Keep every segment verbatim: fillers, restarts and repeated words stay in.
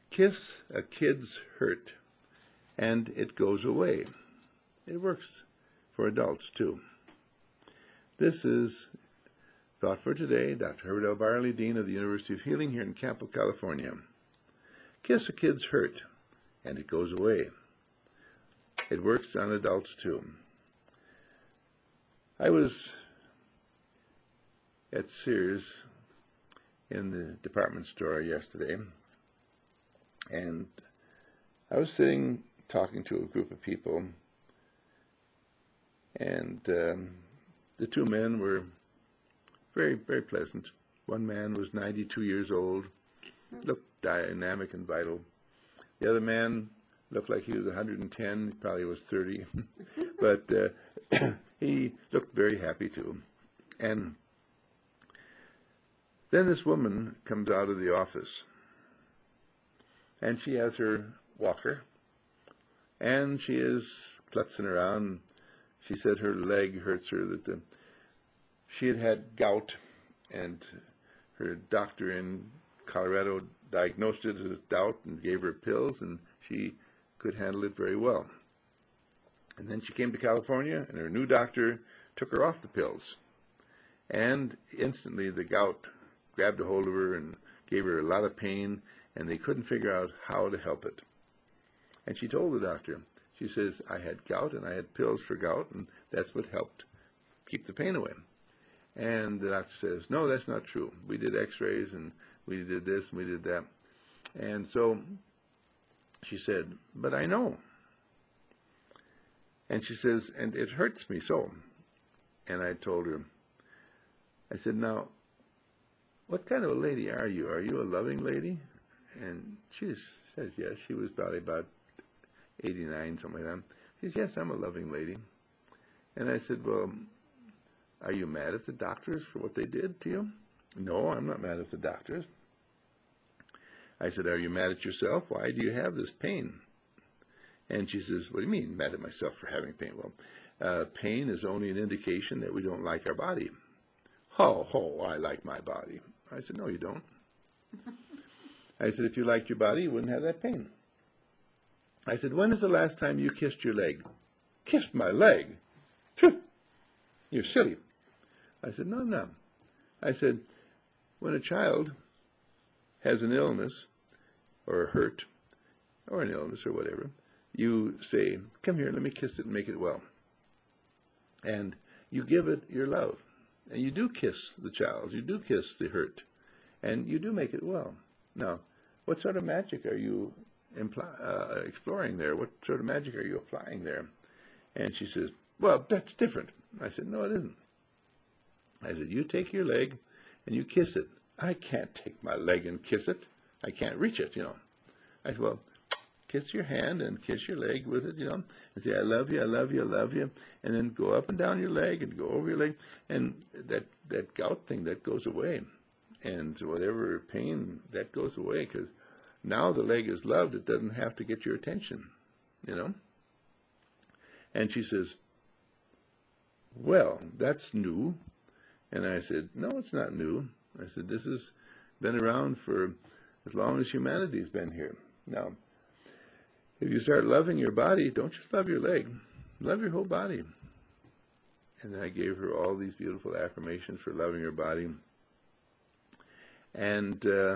Kiss a kid's hurt, and it goes away. It works for adults, too. This is Thought for Today. Doctor Herbert L. Barley, Dean of the University of Healing here in Campo, California. Kiss a kid's hurt, and it goes away. It works on adults, too. I was at Sears in the department store yesterday, and I was sitting talking to a group of people, and um, the two men were very, very pleasant. One man was ninety-two years old, looked dynamic and vital. The other man looked like he was one hundred ten, he probably was thirty, but uh, he looked very happy too. And then this woman comes out of the office, and she has her walker, and she is klutzing around. She said her leg hurts her, that the, she had had gout, and her doctor in Colorado diagnosed it as gout and gave her pills, and she could handle it very well. And then she came to California, and her new doctor took her off the pills. And instantly the gout grabbed a hold of her and gave her a lot of pain, and they couldn't figure out how to help it. And she told the doctor, she says, I had gout and I had pills for gout, and that's what helped keep the pain away. And the doctor says, no, that's not true. We did x-rays and we did this and we did that. And so she said, but I know. And she says, and it hurts me so. And I told her, I said, now, what kind of a lady are you? Are you a loving lady? And she says, yes. She was probably about eighty-nine, something like that. She says, yes, I'm a loving lady. And I said, well, are you mad at the doctors for what they did to you? No, I'm not mad at the doctors. I said, are you mad at yourself? Why do you have this pain? And she says, what do you mean, mad at myself for having pain? Well, uh, pain is only an indication that we don't like our body. Ho, ho, I like my body. I said, no, you don't. I said, if you liked your body, you wouldn't have that pain. I said, when is the last time you kissed your leg? Kissed my leg? You're silly. I said, no, no. I said, when a child has an illness or a hurt or an illness or whatever, you say, come here, let me kiss it and make it well. And you give it your love. And you do kiss the child. You do kiss the hurt. And you do make it well. Now, what sort of magic are you impl- uh, exploring there? What sort of magic are you applying there? And she says, well, that's different. I said, no, it isn't. I said, you take your leg and you kiss it. I can't take my leg and kiss it. I can't reach it, you know. I said, well, kiss your hand and kiss your leg with it, you know, and say, I love you, I love you, I love you, and then go up and down your leg and go over your leg, and that, that gout thing, that goes away. And whatever pain, that goes away, because now the leg is loved. It doesn't have to get your attention, you know. And she says, well, that's new. And I said, no, it's not new. I said, this has been around for as long as humanity's been here. Now, if you start loving your body, don't just love your leg, love your whole body. And then I gave her all these beautiful affirmations for loving her body. And uh,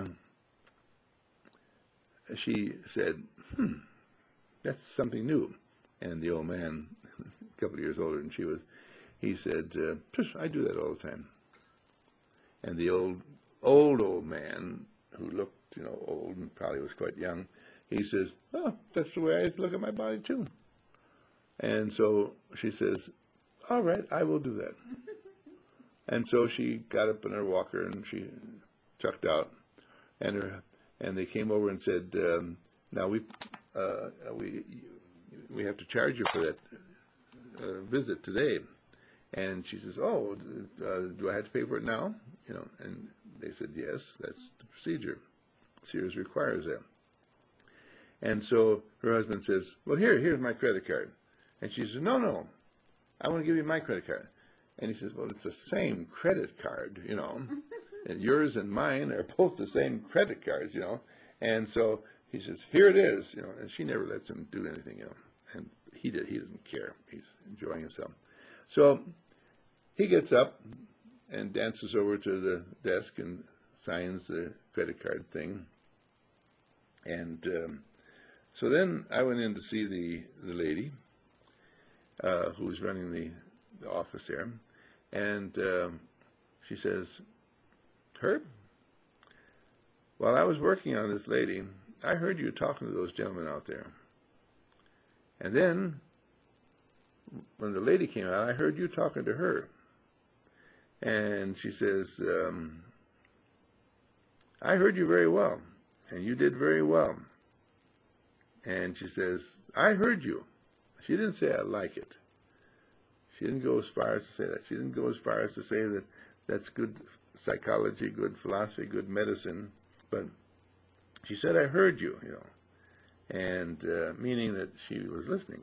she said, hmm, that's something new. And the old man, a couple of years older than she was, he said, uh, I do that all the time. And the old, old, old man, who looked, you know, old and probably was quite young, he says, oh, that's the way I look at my body too. And so she says, all right, I will do that. And so she got up in her walker and she chucked out, and her, and they came over and said, um, now we, uh, we, we have to charge you for that uh, visit today. And she says, oh, uh, do I have to pay for it now? You know, and they said, yes, that's the procedure. Sears requires that. And so her husband says, well, here, here's my credit card. And she says, no, no, I want to give you my credit card. And he says, well, it's the same credit card, you know. And yours and mine are both the same credit cards, you know. And so he says, here it is, you know, and she never lets him do anything, you know, and he did, he doesn't care. He's enjoying himself. So he gets up and dances over to the desk and signs the credit card thing. And um, so then I went in to see the, the lady uh, who was running the, the office there. And um, she says, Herb, while I was working on this lady, I heard you talking to those gentlemen out there. And then, when the lady came out, I heard you talking to her. And she says, um, I heard you very well, and you did very well. And she says, I heard you. She didn't say I like it. She didn't go as far as to say that. She didn't go as far as to say that that's good psychology, good philosophy, good medicine. But she said, I heard you, you know, and uh, meaning that she was listening.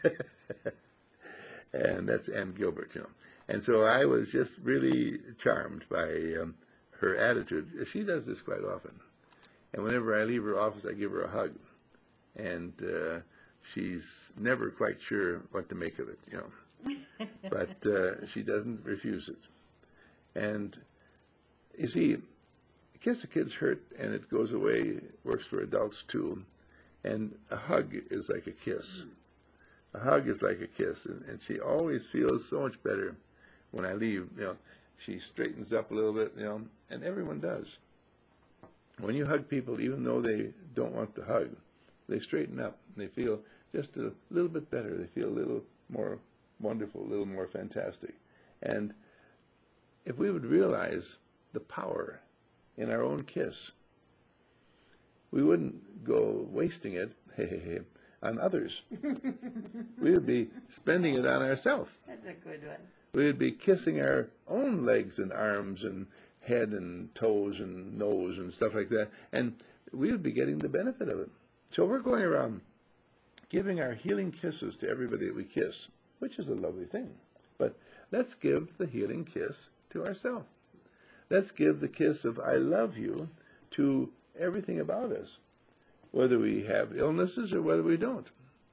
And that's Ann Gilbert, you know. And so I was just really charmed by um, her attitude. She does this quite often. And whenever I leave her office, I give her a hug. And uh, she's never quite sure what to make of it, you know. But uh, she doesn't refuse it. And you see, Kiss the Kids hurt and it goes away, works for adults too. And a hug is like a kiss. A hug is like a kiss. And, and she always feels so much better when I leave. You know, she straightens up a little bit, you know, and everyone does. When you hug people, even though they don't want the hug, they straighten up. They feel just a little bit better. They feel a little more wonderful, a little more fantastic. And if we would realize the power in our own kiss, we wouldn't go wasting it on others. We would be spending it on ourselves. That's a good one. We would be kissing our own legs and arms and head and toes and nose and stuff like that, and we would be getting the benefit of it. So we're going around giving our healing kisses to everybody that we kiss, which is a lovely thing. But let's give the healing kiss to ourselves. Let's give the kiss of I love you to everything about us, whether we have illnesses or whether we don't.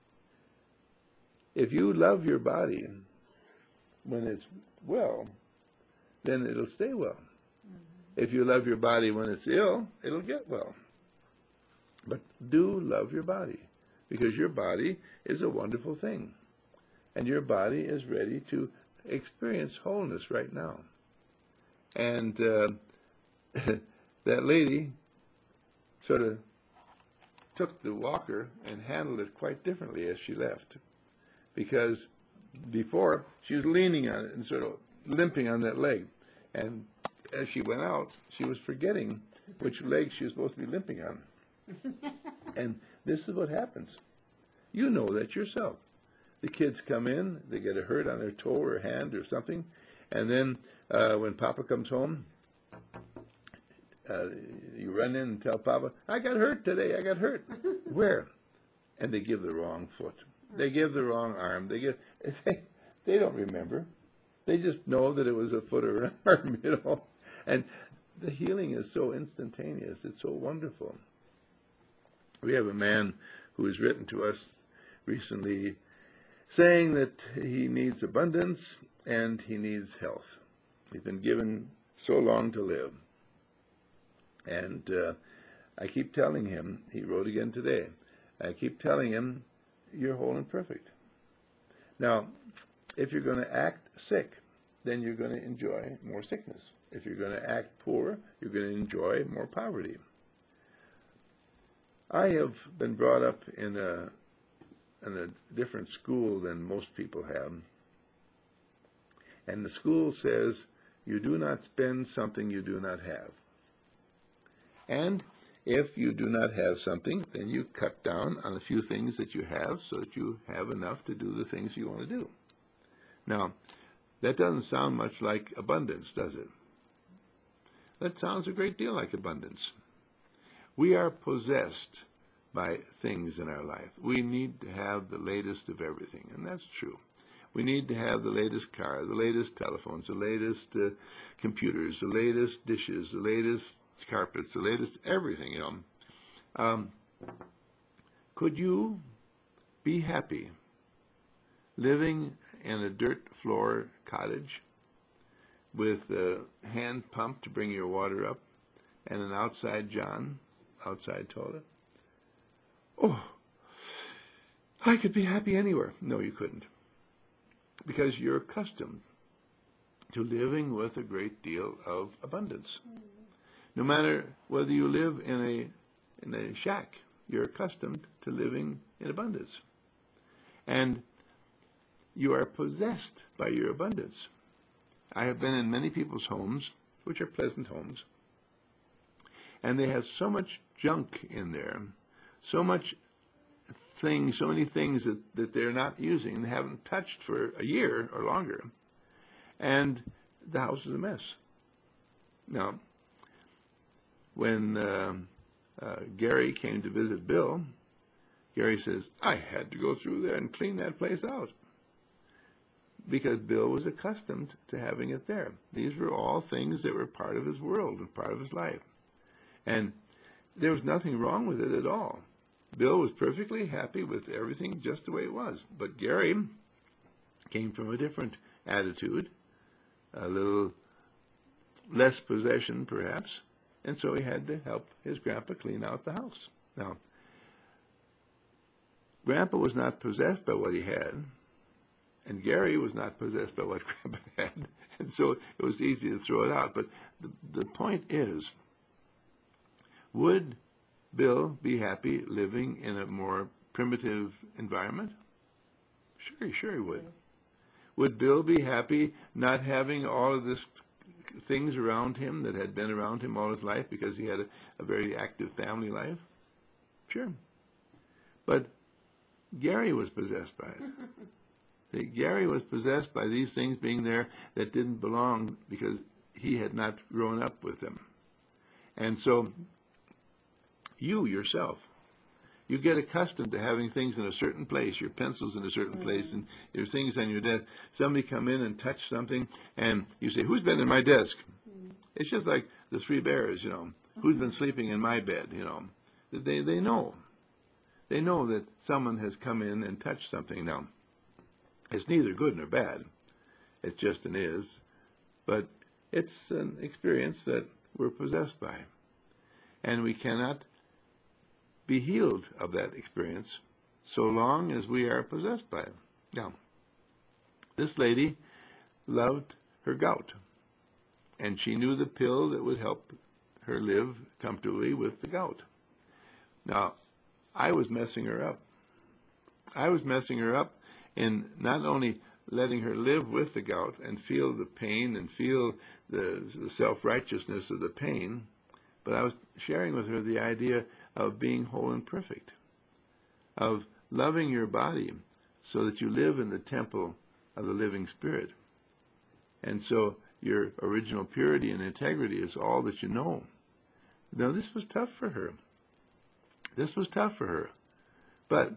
If you love your body when it's well, then it'll stay well. Mm-hmm. If you love your body when it's ill, it'll get well. But do love your body, because your body is a wonderful thing. And your body is ready to experience wholeness right now. And uh, that lady sort of took the walker and handled it quite differently as she left. Because before, she was leaning on it and sort of limping on that leg. And as she went out, she was forgetting which leg she was supposed to be limping on. And this is what happens. You know that yourself. The kids come in, they get a hurt on their toe or hand or something, and then uh, when Papa comes home, uh, you run in and tell Papa, I got hurt today, I got hurt. Where? And they give the wrong foot. They give the wrong arm. They give, they, they don't remember. They just know that it was a foot or an arm, you know. And the healing is so instantaneous. It's so wonderful. We have a man who has written to us recently saying that he needs abundance and he needs health. He's been given so long to live. And uh, I keep telling him, he wrote again today, I keep telling him, you're whole and perfect. Now, if you're going to act sick, then you're going to enjoy more sickness. If you're going to act poor, you're going to enjoy more poverty. I have been brought up in a in a different school than most people have. And the school says, you do not spend something you do not have. And if you do not have something, then you cut down on a few things that you have so that you have enough to do the things you want to do. Now, that doesn't sound much like abundance, does it? That sounds a great deal like abundance. We are possessed by things in our life. We need to have the latest of everything, and that's true. We need to have the latest car, the latest telephones, the latest uh, computers, the latest dishes, the latest carpets, the latest everything, you know. Um, could you be happy living in a dirt floor cottage with a hand pump to bring your water up and an outside John, outside toilet? Oh, I could be happy anywhere. No, you couldn't. Because you're accustomed to living with a great deal of abundance. No matter whether you live in a in a shack, you're accustomed to living in abundance. And you are possessed by your abundance. I have been in many people's homes, which are pleasant homes, and they have so much junk in there, so much things, so many things that, that they're not using, they haven't touched for a year or longer, and the house is a mess. Now, when uh, uh, Gary came to visit Bill, Gary says, I had to go through there and clean that place out, because Bill was accustomed to having it there. These were all things that were part of his world and part of his life. And there was nothing wrong with it at all. Bill was perfectly happy with everything just the way it was. But Gary came from a different attitude, a little less possession perhaps, and so he had to help his grandpa clean out the house. Now, Grandpa was not possessed by what he had, and Gary was not possessed by what Grandpa had, and so it was easy to throw it out. But the, the point is, would Bill be happy living in a more primitive environment? Sure, sure he would. Would Bill be happy not having all of this things around him that had been around him all his life because he had a, a very active family life? Sure. But Gary was possessed by it. See, Gary was possessed by these things being there that didn't belong because he had not grown up with them. And so you yourself, you get accustomed to having things in a certain place, your pencils in a certain mm-hmm. place, and your things on your desk. Somebody come in and touch something, and you say, who's been in my desk? Mm-hmm. It's just like the three bears, you know. Mm-hmm. Who's been sleeping in my bed, you know. They, they know. They know that someone has come in and touched something. Now, it's neither good nor bad. It just an is. But it's an experience that we're possessed by. And we cannot be healed of that experience so long as we are possessed by it. Now, this lady loved her gout, and she knew the pill that would help her live comfortably with the gout. Now, I was messing her up. I was messing her up in not only letting her live with the gout and feel the pain and feel the, the self-righteousness of the pain, but I was sharing with her the idea of being whole and perfect, of loving your body so that you live in the temple of the living Spirit. And so your original purity and integrity is all that you know. Now, this was tough for her. This was tough for her. But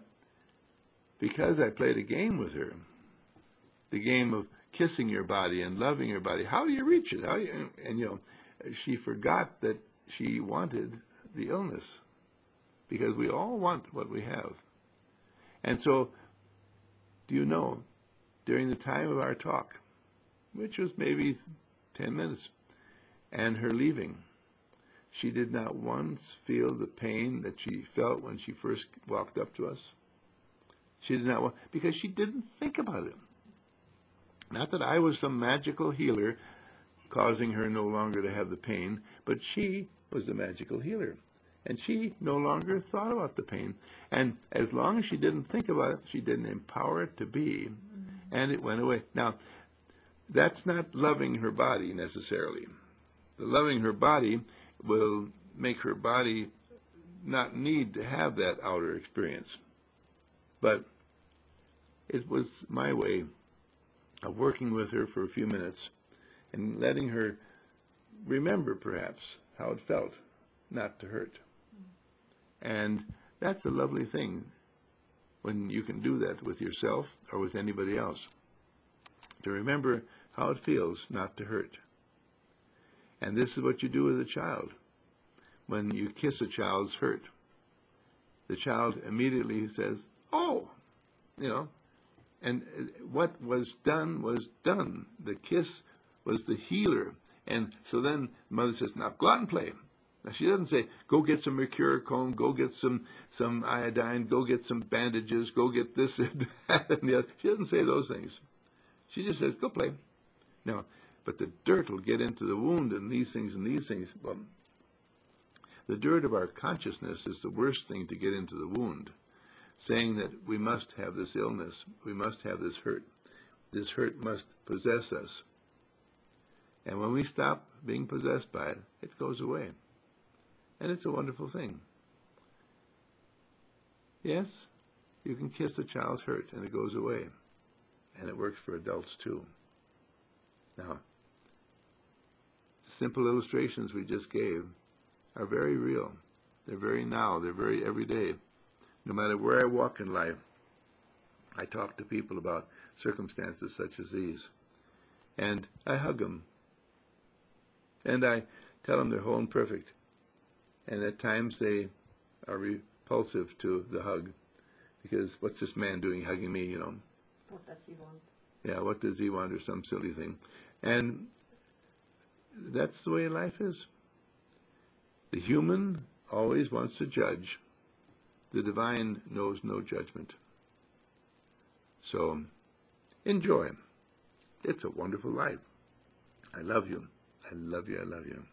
because I played a game with her, the game of kissing your body and loving your body, how do you reach it? How do you, and, you know, she forgot that she wanted the illness, because we all want what we have. And so, do you know, during the time of our talk, which was maybe ten minutes, and her leaving, she did not once feel the pain that she felt when she first walked up to us. She did not want, because she didn't think about it. Not that I was some magical healer causing her no longer to have the pain, but she was the magical healer. And she no longer thought about the pain. And as long as she didn't think about it, she didn't empower it to be, and it went away. Now, that's not loving her body necessarily. The loving her body will make her body not need to have that outer experience. But it was my way of working with her for a few minutes and letting her remember perhaps how it felt not to hurt. And that's a lovely thing when you can do that with yourself or with anybody else, to remember how it feels not to hurt. And this is what you do with a child when you kiss a child's hurt. the child immediately says, "Oh," you know, and what was done was done. The kiss was the healer. And so then mother says, "Now go out and play." Now she doesn't say, "Go get some mercurochrome, go get some some iodine, go get some bandages, go get this and that and the other." She doesn't say those things. She just says, "Go play." Now, but the dirt will get into the wound and these things and these things. Well, the dirt of our consciousness is the worst thing to get into the wound, saying that we must have this illness, we must have this hurt, this hurt must possess us. And when we stop being possessed by it, it goes away. And it's a wonderful thing. Yes, you can kiss a child's hurt and it goes away. And it works for adults too. Now, the simple illustrations we just gave are very real. They're very now. They're very everyday. No matter where I walk in life, I talk to people about circumstances such as these. And I hug them. And I tell them they're whole and perfect. And at times they are repulsive to the hug. Because what's this man doing hugging me, you know? What does he want? Yeah, what does he want, or some silly thing. And that's the way life is. The human always wants to judge. The divine knows no judgment. So, enjoy. It's a wonderful life. I love you. I love you. I love you.